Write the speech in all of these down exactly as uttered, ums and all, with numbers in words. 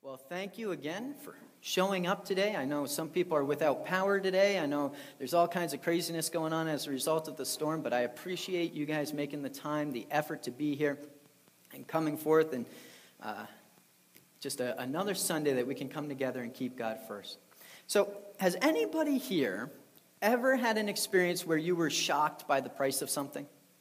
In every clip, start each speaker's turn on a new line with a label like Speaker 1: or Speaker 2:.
Speaker 1: Well, thank you again for showing up today. I know some people are without power today. I know there's all kinds of craziness going on as a result of the storm, but I appreciate you guys making the time, the effort to be here and coming forth, and uh, just a, another Sunday that we can come together and keep God first. So, has anybody here ever had an experience where you were shocked by the price of something?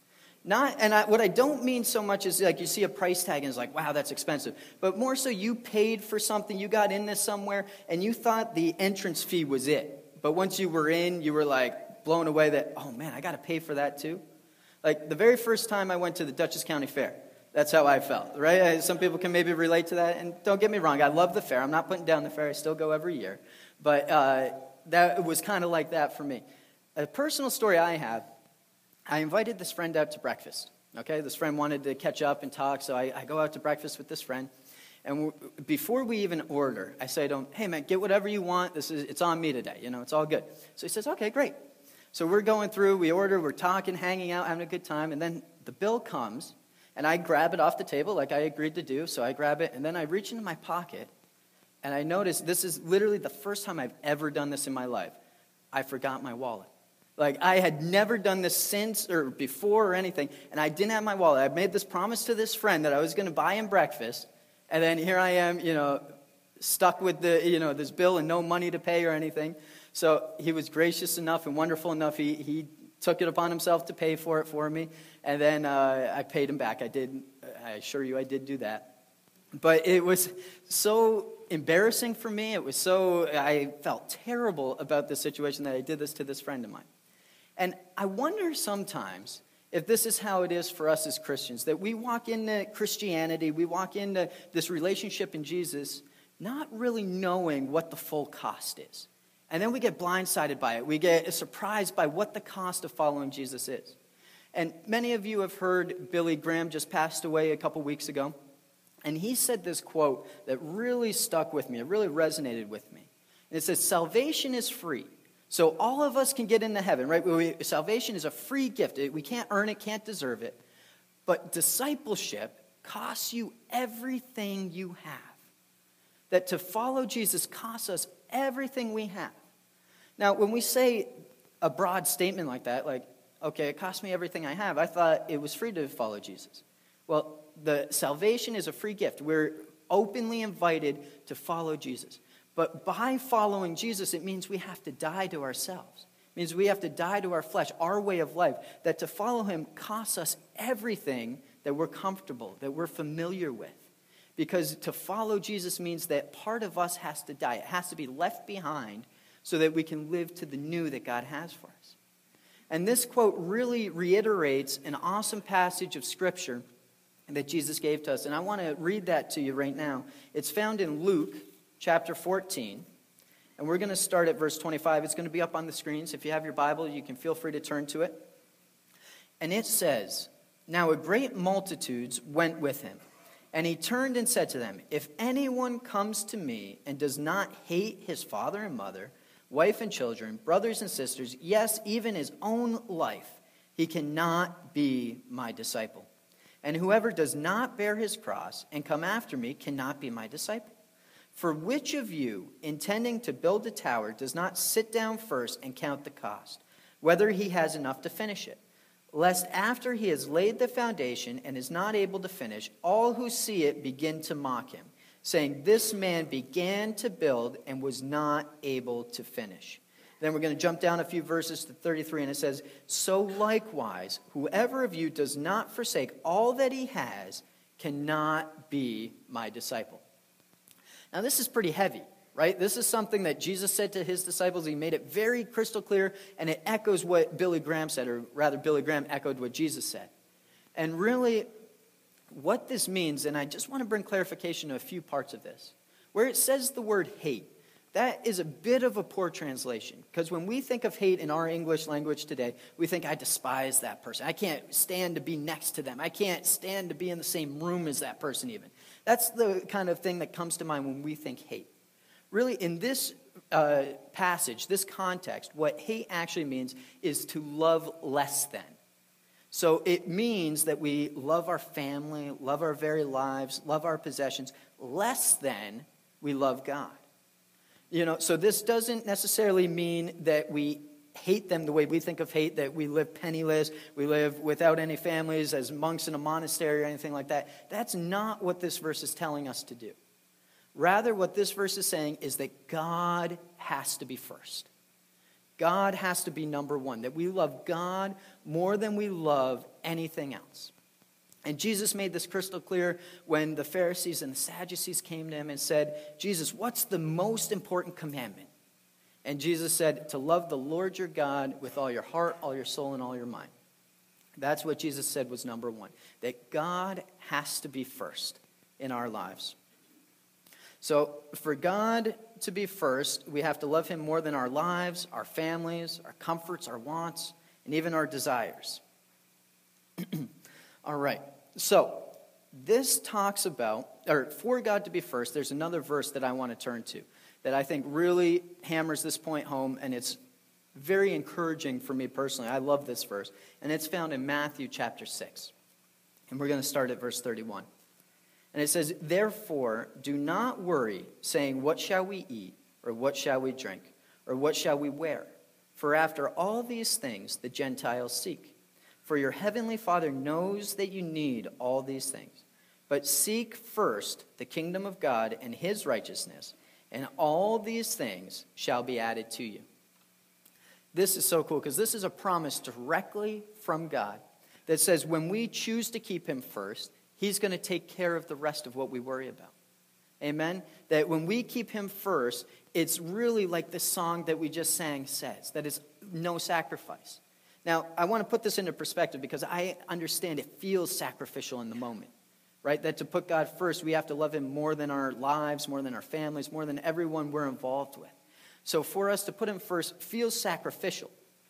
Speaker 1: Not, and I, what I don't mean so much is like you see a price tag and it's like, wow, that's expensive. But more so you paid for something, you got in this somewhere, and you thought the entrance fee was it. But once you were in, you were like blown away that, oh man, I got to pay for that too. Like the very first time I went to the Dutchess County Fair, that's how I felt, right? Some people can maybe relate to that. And don't get me wrong, I love the fair. I'm not putting down the fair. I still go every year. But uh, that was kind of like that for me. A personal story I have, I invited this friend out to breakfast, okay? This friend wanted to catch up and talk, so I, I go out to breakfast with this friend. And before we even order, I say to him, hey, man, get whatever you want. This is It's on me today. You know, it's all good. So he says, okay, great. So we're going through, we order, we're talking, hanging out, having a good time. And then the bill comes, and I grab it off the table like I agreed to do. So I grab it, and then I reach into my pocket, and I notice this is literally the first time I've ever done this in my life. I forgot my wallet. Like, I had never done this since or before or anything, and I didn't have my wallet. I made this promise to this friend that I was going to buy him breakfast, and then here I am, you know, stuck with the, you know, this bill and no money to pay or anything. So he was gracious enough and wonderful enough. He he took it upon himself to pay for it for me, and then uh, I paid him back. I did, I assure you I did do that. But it was so embarrassing for me. It was so, I felt terrible about the situation that I did this to this friend of mine. And I wonder sometimes if this is how it is for us as Christians, that we walk into Christianity, we walk into this relationship in Jesus, not really knowing what the full cost is. And then we get blindsided by it. We get surprised by what the cost of following Jesus is. And many of you have heard Billy Graham just passed away a couple weeks ago. And he said this quote that really stuck with me. It really resonated with me. And it says, salvation is free. So all of us can get into heaven, right? We, salvation is a free gift. We can't earn it, can't deserve it. But discipleship costs you everything you have. That to follow Jesus costs us everything we have. Now, when we say a broad statement like that, like, okay, it cost me everything I have, I thought it was free to follow Jesus. Well, the salvation is a free gift. We're openly invited to follow Jesus. But by following Jesus, it means we have to die to ourselves. It means we have to die to our flesh, our way of life. That to follow him costs us everything that we're comfortable, that we're familiar with. Because to follow Jesus means that part of us has to die. It has to be left behind so that we can live to the new that God has for us. And this quote really reiterates an awesome passage of Scripture that Jesus gave to us. And I want to read that to you right now. It's found in Luke chapter fourteen, and we're going to start at verse twenty-five. It's going to be up on the screens. If you have your Bible, you can feel free to turn to it. And it says, now a great multitude went with him, and he turned and said to them, if anyone comes to me and does not hate his father and mother, wife and children, brothers and sisters, yes, even his own life, he cannot be my disciple. And whoever does not bear his cross and come after me cannot be my disciple. For which of you, intending to build a tower, does not sit down first and count the cost, whether he has enough to finish it? Lest after he has laid the foundation and is not able to finish, all who see it begin to mock him, saying, this man began to build and was not able to finish. Then we're going to jump down a few verses to thirty-three, and it says, so likewise, whoever of you does not forsake all that he has cannot be my disciple. Now, this is pretty heavy, right? This is something that Jesus said to his disciples. He made it very crystal clear, and it echoes what Billy Graham said, or rather, Billy Graham echoed what Jesus said. And really, what this means, and I just want to bring clarification to a few parts of this. Where it says the word hate, that is a bit of a poor translation. Because when we think of hate in our English language today, we think, I despise that person. I can't stand to be next to them. I can't stand to be in the same room as that person even. That's the kind of thing that comes to mind when we think hate. Really, in this uh, passage, this context, what hate actually means is to love less than. So it means that we love our family, love our very lives, love our possessions less than we love God. You know, so this doesn't necessarily mean that we hate them the way we think of hate, that we live penniless, we live without any families as monks in a monastery or anything like that. That's not what this verse is telling us to do. Rather, what this verse is saying is that God has to be first. God has to be number one, that we love God more than we love anything else. And Jesus made this crystal clear when the Pharisees and the Sadducees came to him and said, Jesus, what's the most important commandment? And Jesus said, to love the Lord your God with all your heart, all your soul, and all your mind. That's what Jesus said was number one, that God has to be first in our lives. So for God to be first, we have to love him more than our lives, our families, our comforts, our wants, and even our desires. All right. So this talks about, or for God to be first, there's another verse that I want to turn to that I think really hammers this point home, and it's very encouraging for me personally. I love this verse, and it's found in Matthew chapter six. And we're going to start at verse thirty-one. And it says, therefore, do not worry, saying, what shall we eat, or what shall we drink, or what shall we wear? For after all these things the Gentiles seek. For your heavenly Father knows that you need all these things. But seek first the kingdom of God and his righteousness, and all these things shall be added to you. This is so cool, because this is a promise directly from God that says when we choose to keep him first, he's going to take care of the rest of what we worry about. Amen? That when we keep him first, it's really like the song that we just sang says, that is no sacrifice. Now, I want to put this into perspective because I understand it feels sacrificial in the moment, right? That to put God first, we have to love him more than our lives, more than our families, more than everyone we're involved with. So for us to put him first feels sacrificial.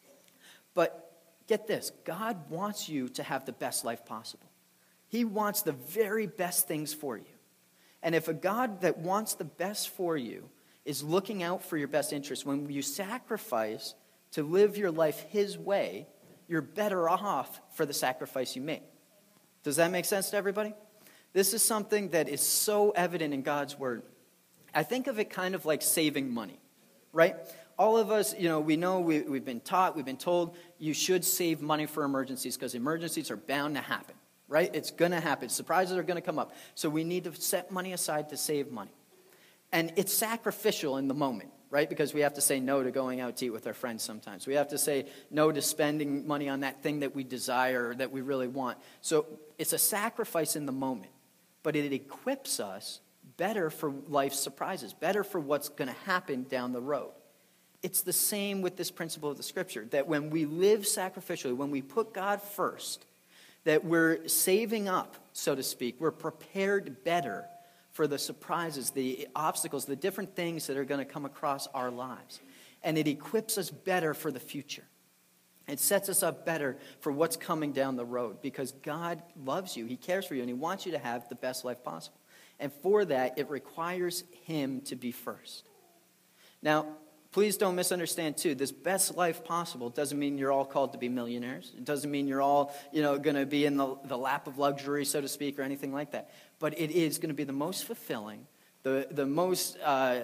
Speaker 1: But get this, God wants you to have the best life possible. He wants the very best things for you. And if a God that wants the best for you is looking out for your best interest, when you sacrifice to live your life his way, you're better off for the sacrifice you make. Does that make sense to everybody? This is something that is so evident in God's word. I think of it kind of like saving money, right? All of us, you know, we know, we, we've been taught, we've been told you should save money for emergencies because emergencies are bound to happen. Right? It's going to happen. Surprises are going to come up. So we need to set money aside to save money. And it's sacrificial in the moment, right? Because we have to say no to going out to eat with our friends sometimes. We have to say no to spending money on that thing that we desire or that we really want. So it's a sacrifice in the moment. But it equips us better for life's surprises, better for what's going to happen down the road. It's the same with this principle of the Scripture, that when we live sacrificially, when we put God first, that we're saving up, so to speak. We're prepared better for the surprises, the obstacles, the different things that are going to come across our lives. And it equips us better for the future. It sets us up better for what's coming down the road because God loves you. He cares for you, and he wants you to have the best life possible. And for that, it requires him to be first. Now, please don't misunderstand, too. This best life possible doesn't mean you're all called to be millionaires. It doesn't mean you're all, you know, going to be in the, the lap of luxury, so to speak, or anything like that. But it is going to be the most fulfilling, the, the most uh,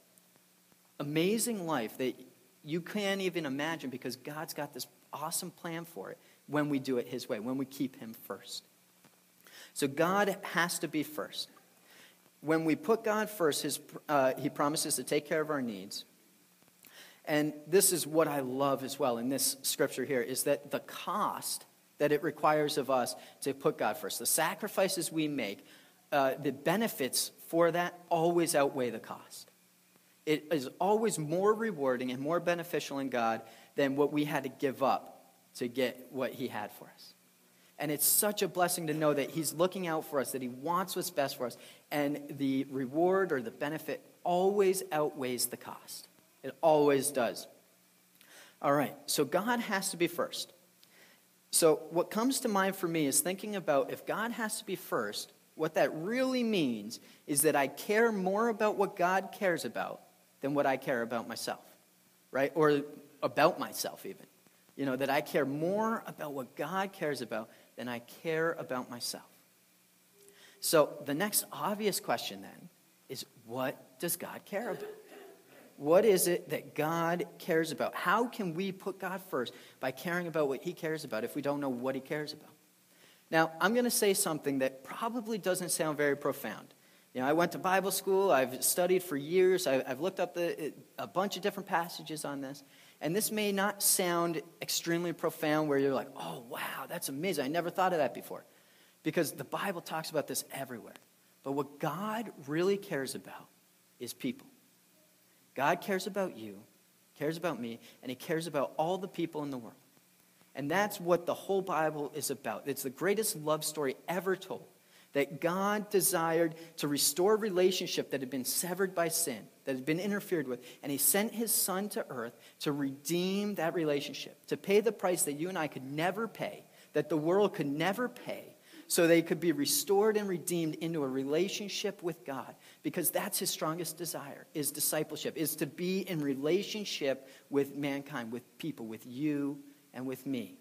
Speaker 1: amazing life that you can't even imagine because God's got this awesome plan for it when we do it his way, when we keep him first. So God has to be first. When we put God first, his, uh, he promises to take care of our needs. And this is what I love as well in this scripture here, is that the cost that it requires of us to put God first, the sacrifices we make, uh, the benefits for that always outweigh the cost. It is always more rewarding and more beneficial in God than what we had to give up to get what he had for us. And it's such a blessing to know that he's looking out for us, that he wants what's best for us, and the reward or the benefit always outweighs the cost. It always does. All right, so God has to be first. So what comes to mind for me is thinking about if God has to be first, what that really means is that I care more about what God cares about than what I care about myself, right? Or about myself even. You know, that I care more about what God cares about than I care about myself. So the next obvious question then is, what does God care about? What is it that God cares about? How can we put God first by caring about what he cares about if we don't know what he cares about? Now, I'm going to say something that probably doesn't sound very profound. You know, I went to Bible school. I've studied for years. I've, I've looked up the, a bunch of different passages on this. And this may not sound extremely profound where you're like, oh, wow, that's amazing. I never thought of that before. Because the Bible talks about this everywhere. But what God really cares about is people. God cares about you, cares about me, and he cares about all the people in the world. And that's what the whole Bible is about. It's the greatest love story ever told. That God desired to restore a relationship that had been severed by sin, that had been interfered with. And he sent his son to earth to redeem that relationship, to pay the price that you and I could never pay, that the world could never pay, so they could be restored and redeemed into a relationship with God. Because that's his strongest desire, is discipleship, is to be in relationship with mankind, with people, with you and with me.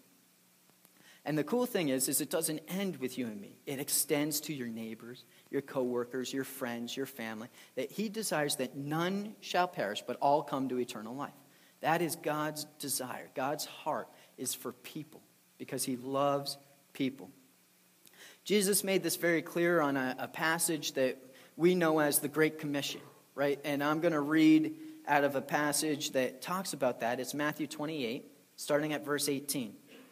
Speaker 1: And the cool thing is, is it doesn't end with you and me. It extends to your neighbors, your coworkers, your friends, your family. That he desires that none shall perish, but all come to eternal life. That is God's desire. God's heart is for people because he loves people. Jesus made this very clear on a, a passage that we know as the Great Commission, right? And I'm going to read out of a passage that talks about that. It's Matthew twenty-eight, starting at verse eighteen.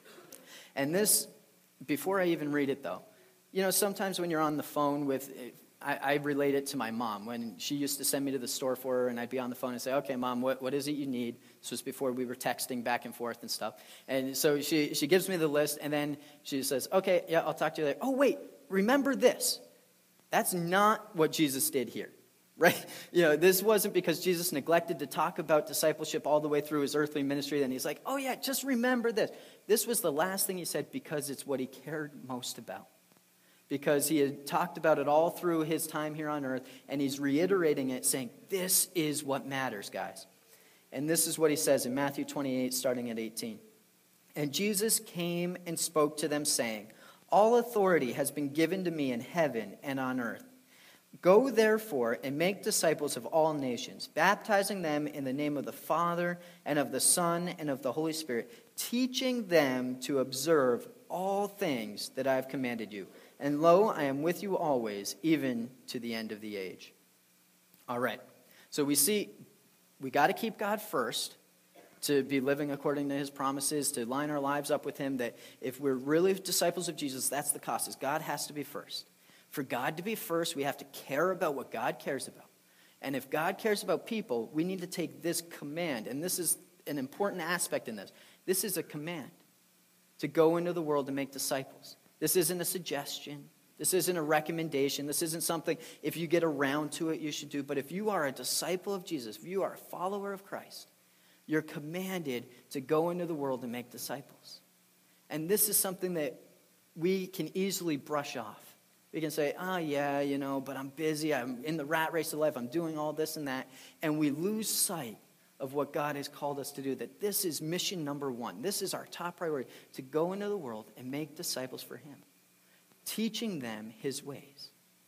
Speaker 1: And this, before I even read it though, you know, sometimes when you're on the phone with, I, I relate it to my mom. When she used to send me to the store for her, and I'd be on the phone and say, okay, Mom, what, what is it you need? This was before we were texting back and forth and stuff. And so she, she gives me the list, and then she says, okay, yeah, I'll talk to you later. Oh, wait, remember this. That's not what Jesus did here, right? You know, this wasn't because Jesus neglected to talk about discipleship all the way through his earthly ministry. Then he's like, oh, yeah, just remember this. This was the last thing he said because it's what he cared most about. Because he had talked about it all through his time here on earth, and he's reiterating it, saying, this is what matters, guys. And this is what he says in Matthew twenty-eight, starting at eighteen. And Jesus came and spoke to them, saying, all authority has been given to me in heaven and on earth. Go, therefore, and make disciples of all nations, baptizing them in the name of the Father and of the Son and of the Holy Spirit, teaching them to observe all things that I have commanded you. And lo, I am with you always, even to the end of the age. All right. So we see we got to keep God first to be living according to his promises, to line our lives up with him, that if we're really disciples of Jesus, that's the cost, is God has to be first. For God to be first, we have to care about what God cares about. And if God cares about people, we need to take this command, and this is an important aspect in this. This is a command to go into the world and make disciples. This isn't a suggestion. This isn't a recommendation. This isn't something, if you get around to it, you should do. But if you are a disciple of Jesus, if you are a follower of Christ, you're commanded to go into the world and make disciples. And this is something that we can easily brush off. We can say, oh, yeah, you know, but I'm busy. I'm in the rat race of life. I'm doing all this and that. And we lose sight of what God has called us to do, that this is mission number one. This is our top priority, to go into the world and make disciples for him, teaching them his ways.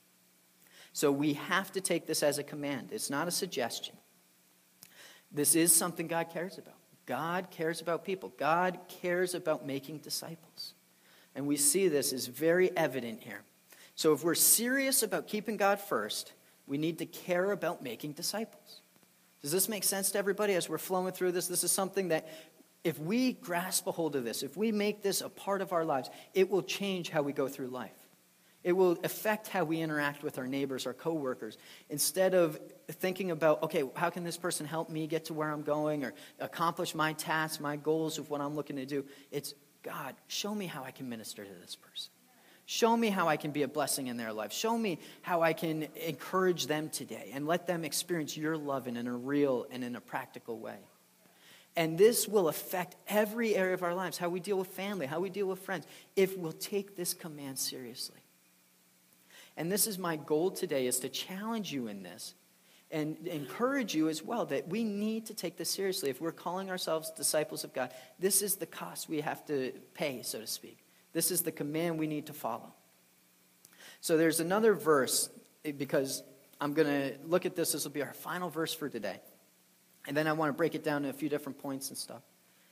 Speaker 1: So we have to take this as a command. It's not a suggestion. This is something God cares about. God cares about people. God cares about making disciples. And we see this is very evident here. So if we're serious about keeping God first, we need to care about making disciples. Does this make sense to everybody as we're flowing through this? This is something that if we grasp a hold of this, if we make this a part of our lives, it will change how we go through life. It will affect how we interact with our neighbors, our coworkers. Instead of thinking about, okay, how can this person help me get to where I'm going or accomplish my tasks, my goals of what I'm looking to do, it's, God, show me how I can minister to this person. Show me how I can be a blessing in their life. Show me how I can encourage them today and let them experience your love in a real and in a practical way. And this will affect every area of our lives, how we deal with family, how we deal with friends, if we'll take this command seriously. And this is my goal today, is to challenge you in this and encourage you as well that we need to take this seriously. If we're calling ourselves disciples of God, this is the cost we have to pay, so to speak. This is the command we need to follow. So there's another verse, because I'm going to look at this. This will be our final verse for today. And then I want to break it down to a few different points and stuff.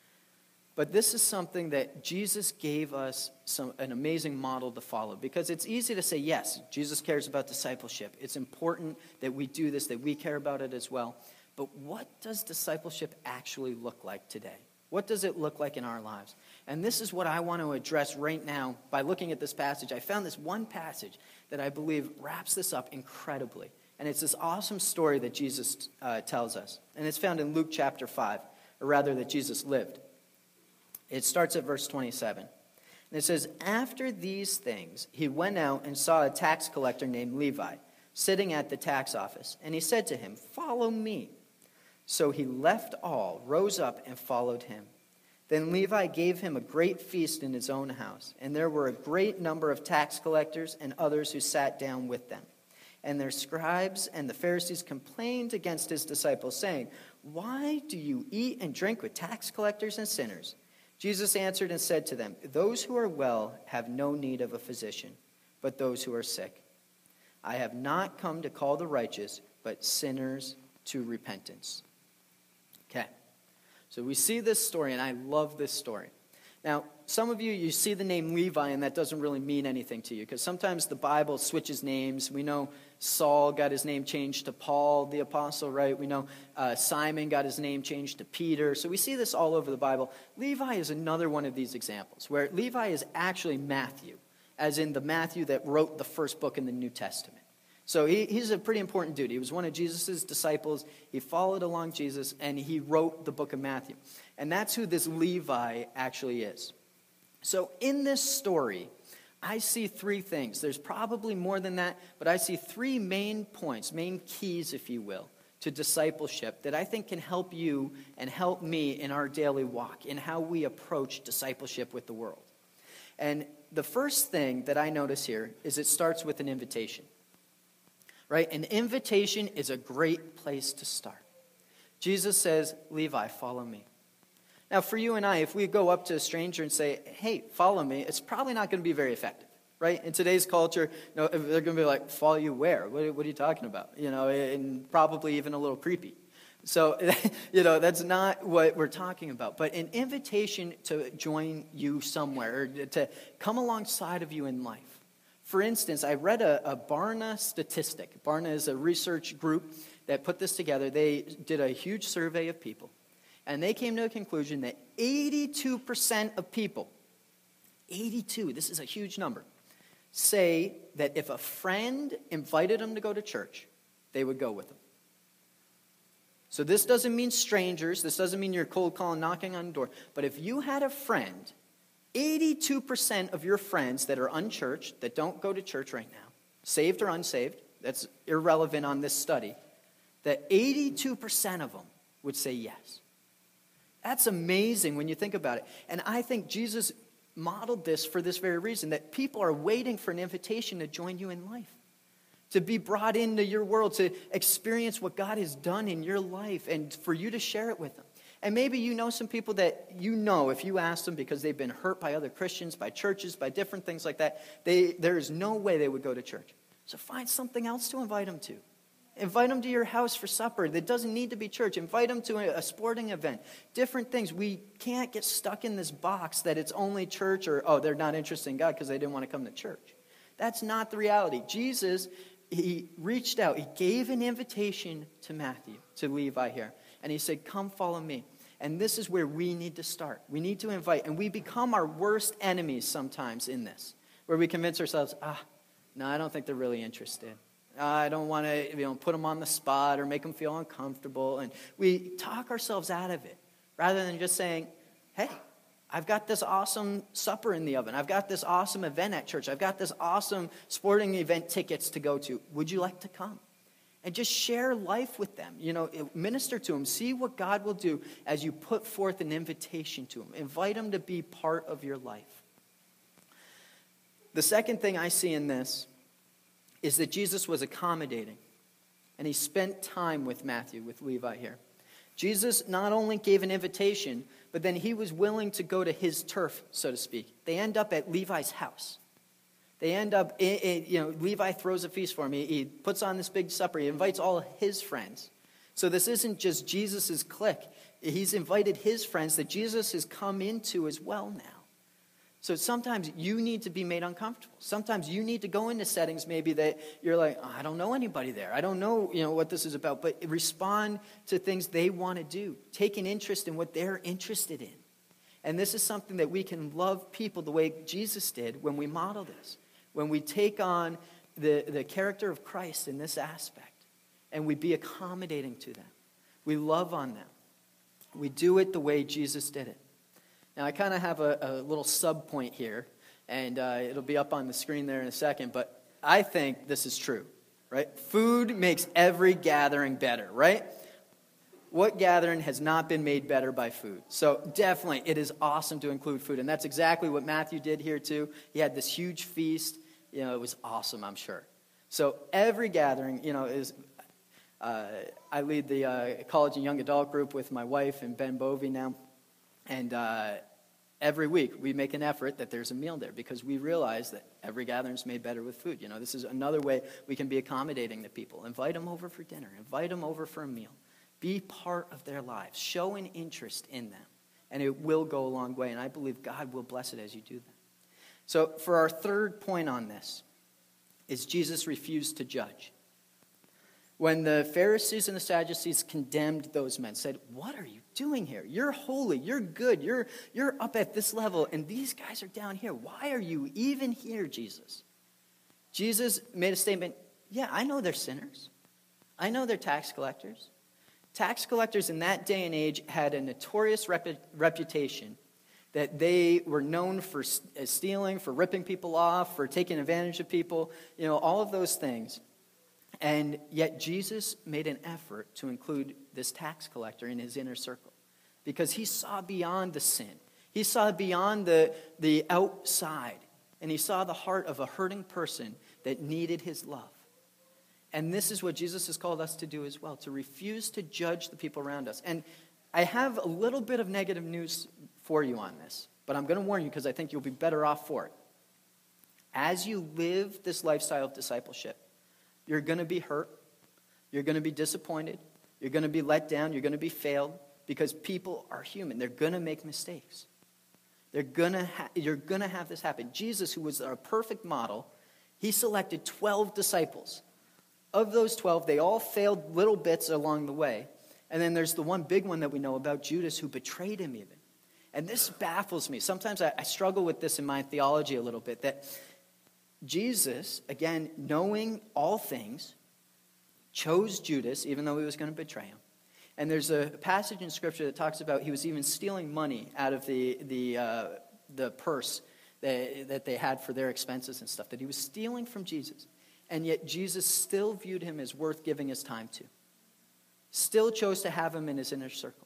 Speaker 1: But this is something that Jesus gave us some, an amazing model to follow. Because it's easy to say, yes, Jesus cares about discipleship. It's important that we do this, that we care about it as well. But what does discipleship actually look like today? What does it look like in our lives? And this is what I want to address right now by looking at this passage. I found this one passage that I believe wraps this up incredibly. And it's this awesome story that Jesus uh, tells us. And it's found in Luke chapter five, or rather that Jesus lived. It starts at verse twenty-seven. And it says, after these things, he went out and saw a tax collector named Levi sitting at the tax office. And he said to him, follow me. So he left all, rose up, and followed him. Then Levi gave him a great feast in his own house. And there were a great number of tax collectors and others who sat down with them. And their scribes and the Pharisees complained against his disciples, saying, why do you eat and drink with tax collectors and sinners? Jesus answered and said to them, those who are well have no need of a physician, but those who are sick. I have not come to call the righteous, but sinners to repentance. Okay, so we see this story, and I love this story. Now, some of you, you see the name Levi, and that doesn't really mean anything to you, because sometimes the Bible switches names. We know Saul got his name changed to Paul, the apostle, right? We know uh, Simon got his name changed to Peter. So we see this all over the Bible. Levi is another one of these examples, where Levi is actually Matthew, as in the Matthew that wrote the first book in the New Testament. So he, he's a pretty important dude. He was one of Jesus' disciples. He followed along Jesus, and he wrote the book of Matthew. And that's who this Levi actually is. So in this story, I see three things. There's probably more than that, but I see three main points, main keys, if you will, to discipleship that I think can help you and help me in our daily walk, in how we approach discipleship with the world. And the first thing that I notice here is it starts with an invitation. Right? An invitation is a great place to start. Jesus says, Levi, follow me. Now, for you and I, if we go up to a stranger and say, hey, follow me, it's probably not going to be very effective, right? In today's culture, you know, they're going to be like, follow you where? What, what are you talking about? You know, and probably even a little creepy. So, you know, that's not what we're talking about. But an invitation to join you somewhere, or to come alongside of you in life. For instance, I read a, a Barna statistic. Barna is a research group that put this together. They did a huge survey of people. And they came to a conclusion that eighty-two percent of people, eighty-two, this is a huge number, say that if a friend invited them to go to church, they would go with them. So this doesn't mean strangers. This doesn't mean you're cold calling, knocking on the door. But if you had a friend, eighty-two percent of your friends that are unchurched, that don't go to church right now, saved or unsaved, that's irrelevant on this study, that eighty-two percent of them would say yes. That's amazing when you think about it. And I think Jesus modeled this for this very reason, that people are waiting for an invitation to join you in life, to be brought into your world, to experience what God has done in your life, and for you to share it with them. And maybe you know some people that you know, if you ask them, because they've been hurt by other Christians, by churches, by different things like that, they, there is no way they would go to church. So find something else to invite them to. Invite them to your house for supper. That doesn't need to be church. Invite them to a, a sporting event. Different things. We can't get stuck in this box that it's only church, or, oh, they're not interested in God because they didn't want to come to church. That's not the reality. Jesus, he reached out. He gave an invitation to Matthew, to Levi here. And he said, come follow me. And this is where we need to start. We need to invite. And we become our worst enemies sometimes in this, where we convince ourselves, ah, no, I don't think they're really interested. I don't want to, you know, put them on the spot or make them feel uncomfortable. And we talk ourselves out of it rather than just saying, hey, I've got this awesome supper in the oven. I've got this awesome event at church. I've got this awesome sporting event tickets to go to. Would you like to come? And just share life with them. You know, minister to them. See what God will do as you put forth an invitation to them. Invite them to be part of your life. The second thing I see in this is that Jesus was accommodating. And he spent time with Matthew, with Levi here. Jesus not only gave an invitation, but then he was willing to go to his turf, so to speak. They end up at Levi's house. They end up, in, in, you know, Levi throws a feast for him. He, he puts on this big supper. He invites all of his friends. So this isn't just Jesus' clique. He's invited his friends that Jesus has come into as well now. So sometimes you need to be made uncomfortable. Sometimes you need to go into settings maybe that you're like, oh, I don't know anybody there. I don't know, you know, what this is about. But respond to things they want to do. Take an interest in what they're interested in. And this is something that we can love people the way Jesus did when we model this. When we take on the, the character of Christ in this aspect. And we be accommodating to them. We love on them. We do it the way Jesus did it. Now, I kind of have a, a little sub point here, and uh, it'll be up on the screen there in a second, but I think this is true, right? Food makes every gathering better, right? What gathering has not been made better by food? So definitely, it is awesome to include food, and that's exactly what Matthew did here too. He had this huge feast. You know, it was awesome, I'm sure. So every gathering, you know, is... Uh, I lead the uh, college and young adult group with my wife and Ben Bovey now. And uh, every week we make an effort that there's a meal there because we realize that every gathering is made better with food. You know, this is another way we can be accommodating to people. Invite them over for dinner. Invite them over for a meal. Be part of their lives. Show an interest in them. And it will go a long way. And I believe God will bless it as you do that. So for our third point on this is Jesus refused to judge. When the Pharisees and the Sadducees condemned those men, said, what are you doing here? You're holy, you're good, you're, you're up at this level, and these guys are down here. Why are you even here, Jesus? Jesus made a statement, yeah, I know they're sinners. I know they're tax collectors. Tax collectors in that day and age had a notorious rep- reputation that they were known for stealing, for ripping people off, for taking advantage of people, you know, all of those things. And yet Jesus made an effort to include this tax collector in his inner circle because he saw beyond the sin. He saw beyond the, the outside, and he saw the heart of a hurting person that needed his love. And this is what Jesus has called us to do as well, to refuse to judge the people around us. And I have a little bit of negative news for you on this, but I'm going to warn you because I think you'll be better off for it. As you live this lifestyle of discipleship, you're going to be hurt. You're going to be disappointed. You're going to be let down. You're going to be failed because people are human. They're going to make mistakes. They're going to ha- you're going to have this happen. Jesus, who was our perfect model, he selected twelve disciples. Of those twelve, they all failed little bits along the way. And then there's the one big one that we know about, Judas, who betrayed him even. And this baffles me. Sometimes I, I struggle with this in my theology a little bit, that Jesus, again, knowing all things, chose Judas, even though he was going to betray him. And there's a passage in Scripture that talks about he was even stealing money out of the the uh, the purse that, that they had for their expenses and stuff, that he was stealing from Jesus. And yet Jesus still viewed him as worth giving his time to. Still chose to have him in his inner circle.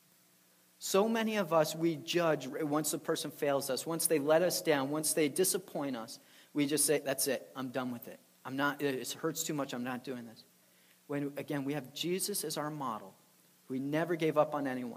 Speaker 1: So many of us, we judge once a person fails us, once they let us down, once they disappoint us. We just say, that's it, I'm done with it. I'm not, it hurts too much, I'm not doing this. When, again, we have Jesus as our model. We never gave up on anyone.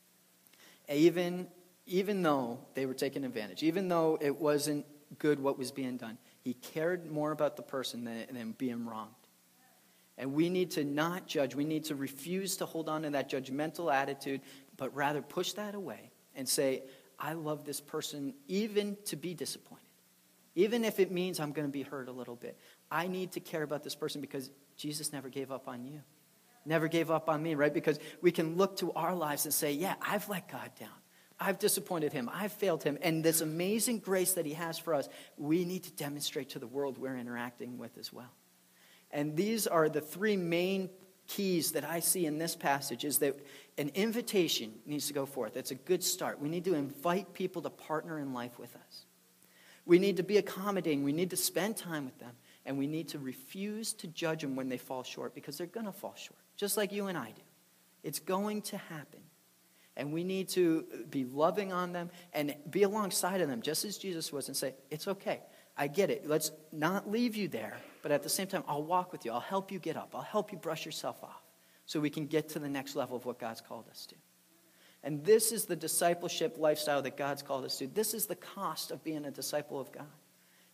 Speaker 1: Even, even though they were taking advantage, even though it wasn't good what was being done, he cared more about the person than, than being wronged. And we need to not judge. We need to refuse to hold on to that judgmental attitude, but rather push that away and say, I love this person even to be disappointed. Even if it means I'm going to be hurt a little bit. I need to care about this person because Jesus never gave up on you. Never gave up on me, right? Because we can look to our lives and say, yeah, I've let God down. I've disappointed him. I've failed him. And this amazing grace that he has for us, we need to demonstrate to the world we're interacting with as well. And these are the three main keys that I see in this passage, is that an invitation needs to go forth. It's a good start. We need to invite people to partner in life with us. We need to be accommodating. We need to spend time with them. And we need to refuse to judge them when they fall short, because they're going to fall short, just like you and I do. It's going to happen. And we need to be loving on them and be alongside of them, just as Jesus was, and say, it's okay. I get it. Let's not leave you there. But at the same time, I'll walk with you. I'll help you get up. I'll help you brush yourself off so we can get to the next level of what God's called us to. And this is the discipleship lifestyle that God's called us to. This is the cost of being a disciple of God,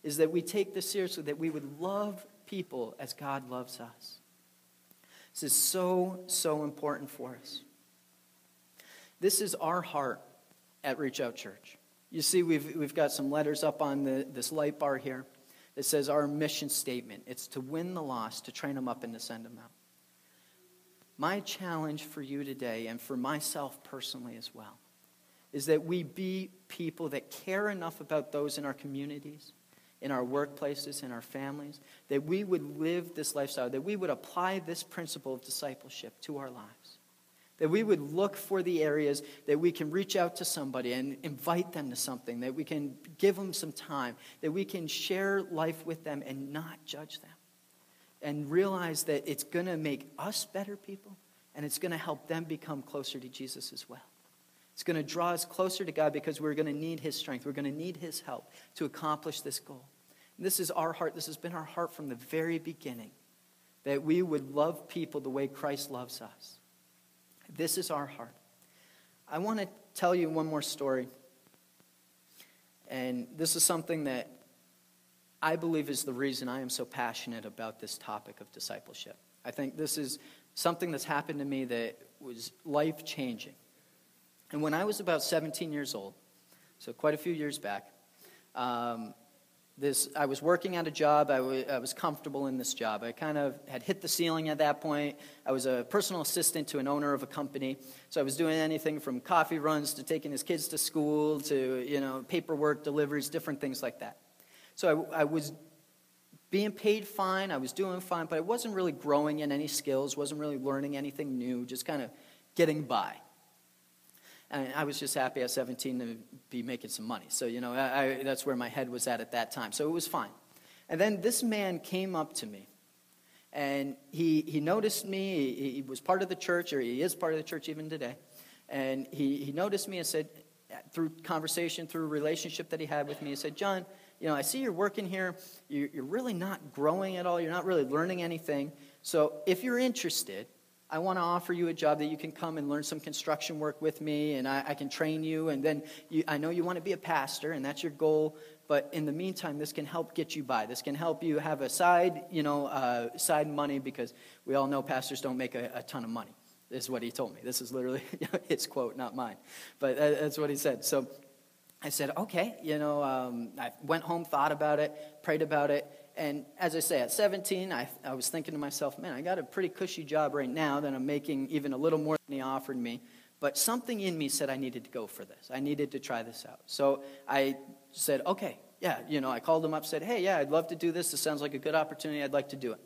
Speaker 1: is that we take this seriously, that we would love people as God loves us. This is so, so important for us. This is our heart at Reach Out Church. You see, we've, we've got some letters up on the, this light bar here that says our mission statement. It's to win the lost, to train them up, and to send them out. My challenge for you today, and for myself personally as well, is that we be people that care enough about those in our communities, in our workplaces, in our families, that we would live this lifestyle, that we would apply this principle of discipleship to our lives. That we would look for the areas that we can reach out to somebody and invite them to something, that we can give them some time, that we can share life with them and not judge them. And realize that it's going to make us better people, and it's going to help them become closer to Jesus as well. It's going to draw us closer to God because we're going to need his strength. We're going to need his help to accomplish this goal. And this is our heart. This has been our heart from the very beginning, that we would love people the way Christ loves us. This is our heart. I want to tell you one more story. And this is something that I believe is the reason I am so passionate about this topic of discipleship. I think this is something that's happened to me that was life-changing. And when I was about seventeen years old, so quite a few years back, um, this I was working at a job. I, w- I was comfortable in this job. I kind of had hit the ceiling at that point. I was a personal assistant to an owner of a company. So I was doing anything from coffee runs to taking his kids to school to, you know, paperwork, deliveries, different things like that. So I, I was being paid fine. I was doing fine, but I wasn't really growing in any skills, wasn't really learning anything new, just kind of getting by. And I was just happy at seventeen to be making some money. So, you know, I, I, that's where my head was at at that time. So it was fine. And then this man came up to me, and he, he noticed me. He, he was part of the church, or he is part of the church even today. And he, he noticed me and said, through conversation, through a relationship that he had with me, he said, John, you know, I see you're working here. You're, you're really not growing at all. You're not really learning anything. So if you're interested, I want to offer you a job that you can come and learn some construction work with me, and I, I can train you. And then you, I know you want to be a pastor, and that's your goal. But in the meantime, this can help get you by. This can help you have a side, you know, uh, side money, because we all know pastors don't make a, a ton of money. This is what he told me. This is literally his quote, not mine. But that's what he said. So I said, okay. You know, um, I went home, thought about it, prayed about it. And as I say, at seventeen, I, I was thinking to myself, man, I got a pretty cushy job right now that I'm making even a little more than he offered me. But something in me said I needed to go for this. I needed to try this out. So I said, okay, yeah. You know, I called him up, said, hey, yeah, I'd love to do this. This sounds like a good opportunity. I'd like to do it.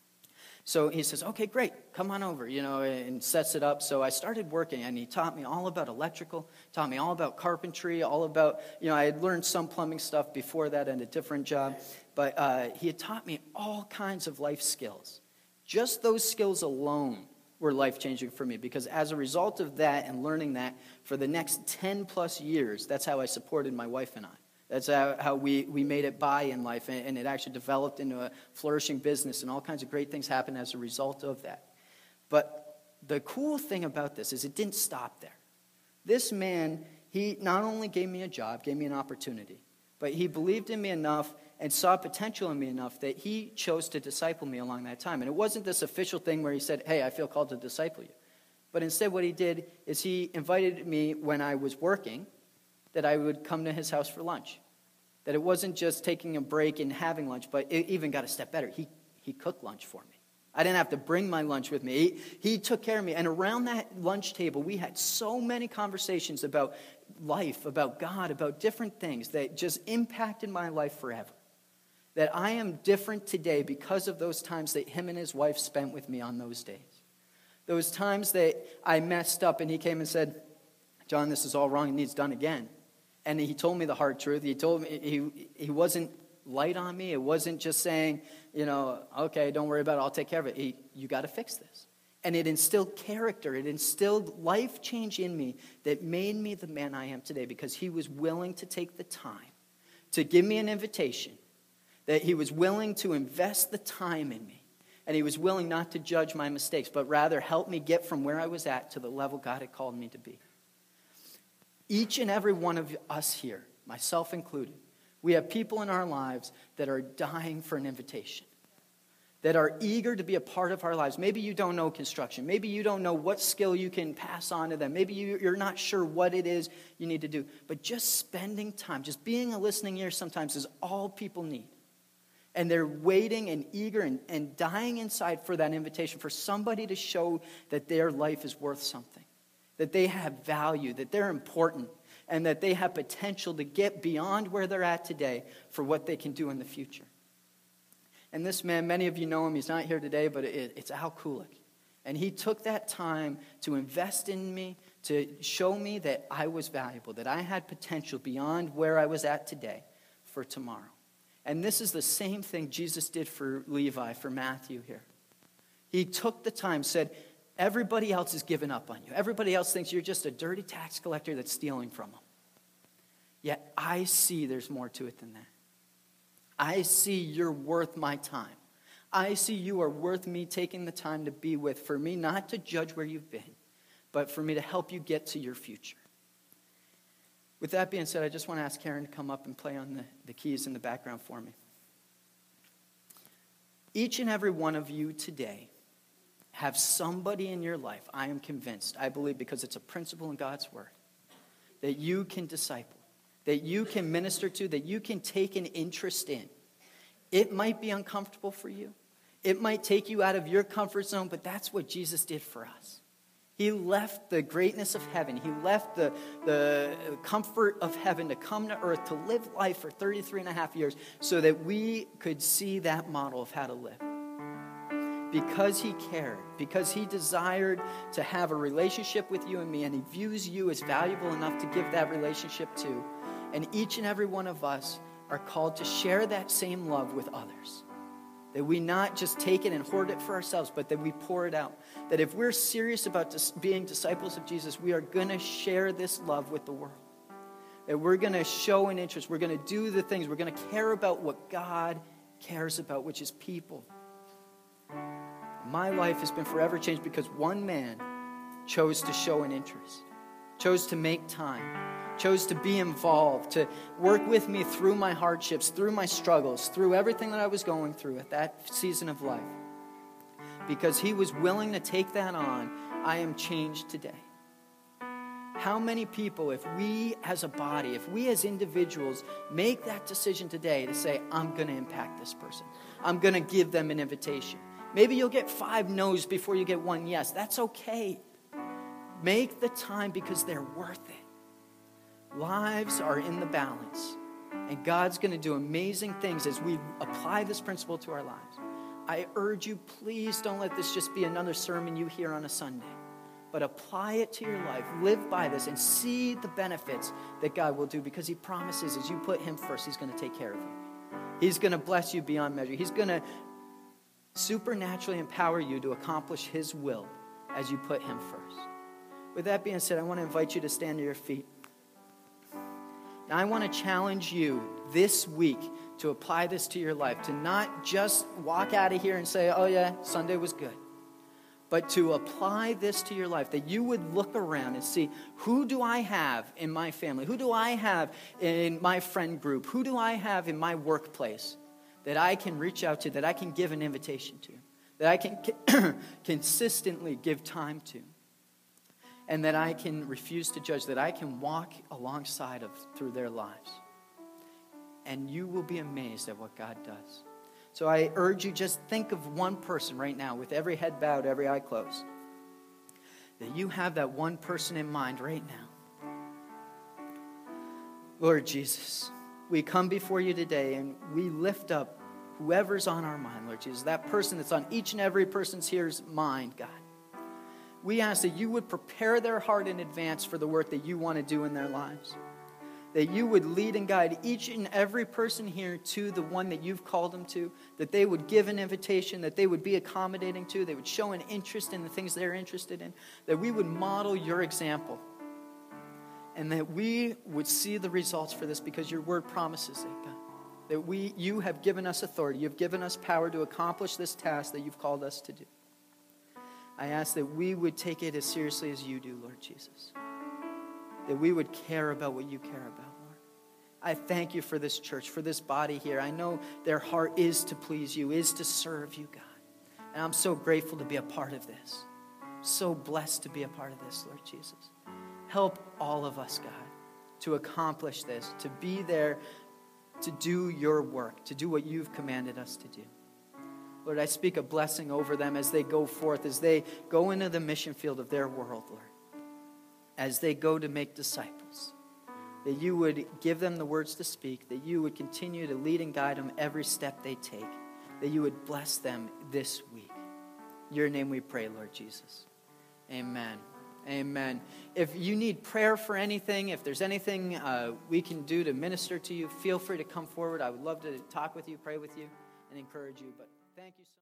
Speaker 1: So he says, okay, great, come on over, you know, and sets it up. So I started working, and he taught me all about electrical, taught me all about carpentry, all about, you know, I had learned some plumbing stuff before that in a different job. But uh, he had taught me all kinds of life skills. Just those skills alone were life-changing for me, because as a result of that and learning that, for the next ten plus years, that's how I supported my wife and I. That's how, how we, we made it by in life, and, and it actually developed into a flourishing business, and all kinds of great things happened as a result of that. But the cool thing about this is it didn't stop there. This man, he not only gave me a job, gave me an opportunity, but he believed in me enough and saw potential in me enough that he chose to disciple me along that time. And it wasn't this official thing where he said, hey, I feel called to disciple you. But instead what he did is he invited me when I was working, that I would come to his house for lunch. That it wasn't just taking a break and having lunch, but it even got a step better. He he cooked lunch for me. I didn't have to bring my lunch with me. He, he took care of me. And around that lunch table, we had so many conversations about life, about God, about different things that just impacted my life forever. That I am different today because of those times that him and his wife spent with me on those days. Those times that I messed up and he came and said, John, this is all wrong. It needs done again. And he told me the hard truth. He told me he he wasn't light on me. It wasn't just saying, you know, okay, don't worry about it. I'll take care of it. He, you got to fix this. And it instilled character. It instilled life change in me that made me the man I am today, because he was willing to take the time to give me an invitation, that he was willing to invest the time in me, and he was willing not to judge my mistakes, but rather help me get from where I was at to the level God had called me to be. Each and every one of us here, myself included, We have people in our lives that are dying for an invitation, that are eager to be a part of our lives. Maybe you don't know construction. Maybe you don't know what skill you can pass on to them. Maybe you, you're not sure what it is you need to do. But just spending time, just being a listening ear sometimes is all people need. And they're waiting and eager and, and dying inside for that invitation, for somebody to show that their life is worth something, that they have value, that they're important, and that they have potential to get beyond where they're at today for what they can do in the future. And this man, many of you know him, he's not here today, but it, it's Al Kulik. And he took that time to invest in me, to show me that I was valuable, that I had potential beyond where I was at today for tomorrow. And this is the same thing Jesus did for Levi, for Matthew here. He took the time, said, everybody else has given up on you. Everybody else thinks you're just a dirty tax collector that's stealing from them. Yet I see there's more to it than that. I see you're worth my time. I see you are worth me taking the time to be with, for me not to judge where you've been, but for me to help you get to your future. With that being said, I just want to ask Karen to come up and play on the, the keys in the background for me. Each and every one of you today have somebody in your life, I am convinced, I believe because it's a principle in God's word, that you can disciple, that you can minister to, that you can take an interest in. It might be uncomfortable for you. It might take you out of your comfort zone, but that's what Jesus did for us. He left the greatness of heaven. He left the, the comfort of heaven to come to earth, to live life for thirty-three and a half years so that we could see that model of how to live. Because he cared, because he desired to have a relationship with you and me, and he views you as valuable enough to give that relationship to. And each and every one of us are called to share that same love with others. That we not just take it and hoard it for ourselves, but that we pour it out. That if we're serious about dis- being disciples of Jesus, we are going to share this love with the world. That we're going to show an interest. We're going to do the things. We're going to care about what God cares about, which is people. My life has been forever changed because one man chose to show an interest, chose to make time, chose to be involved, to work with me through my hardships, through my struggles, through everything that I was going through at that season of life. Because he was willing to take that on, I am changed today. How many people, if we as a body, if we as individuals make that decision today to say, I'm going to impact this person. I'm going to give them an invitation. Maybe you'll get five no's before you get one yes. That's okay. Make the time because they're worth it. Lives are in the balance. And God's going to do amazing things as we apply this principle to our lives. I urge you, please don't let this just be another sermon you hear on a Sunday. But apply it to your life. Live by this and see the benefits that God will do, because he promises as you put him first, he's going to take care of you. He's going to bless you beyond measure. He's going to supernaturally empower you to accomplish his will as you put him first. With that being said, I want to invite you to stand to your feet. Now, I want to challenge you this week to apply this to your life, to not just walk out of here and say, oh yeah, Sunday was good, but to apply this to your life, that you would look around and see, who do I have in my family? Who do I have in my friend group? Who do I have in my workplace that I can reach out to, that I can give an invitation to, that I can consistently give time to, and that I can refuse to judge, that I can walk alongside of through their lives. And you will be amazed at what God does. So I urge you, just think of one person right now with every head bowed, every eye closed. That you have that one person in mind right now. Lord Jesus, we come before you today and we lift up whoever's on our mind, Lord Jesus. That person that's on each and every person's here's mind, God. We ask that you would prepare their heart in advance for the work that you want to do in their lives. That you would lead and guide each and every person here to the one that you've called them to. That they would give an invitation, that they would be accommodating to. They would show an interest in the things they're interested in. That we would model your example. And that we would see the results for this, because your word promises it, God. That we, you have given us authority. You've given us power to accomplish this task that you've called us to do. I ask that we would take it as seriously as you do, Lord Jesus. That we would care about what you care about, Lord. I thank you for this church, for this body here. I know their heart is to please you, is to serve you, God. And I'm so grateful to be a part of this. So blessed to be a part of this, Lord Jesus. Help all of us, God, to accomplish this, to be there, to do your work, to do what you've commanded us to do. Lord, I speak a blessing over them as they go forth, as they go into the mission field of their world, Lord, as they go to make disciples, that you would give them the words to speak, that you would continue to lead and guide them every step they take, that you would bless them this week. In your name we pray, Lord Jesus. Amen. Amen. If you need prayer for anything, if there's anything uh, we can do to minister to you, feel free to come forward. I would love to talk with you, pray with you, and encourage you. But thank you so much.